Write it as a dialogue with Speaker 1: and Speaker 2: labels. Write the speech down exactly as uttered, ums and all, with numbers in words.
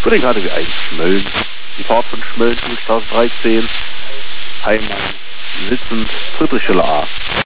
Speaker 1: Für den K D W eins Schmölln. Die Fahrt von Schmölln, Straße dreizehn, Heimat, sitzend, Friedrichschiller A.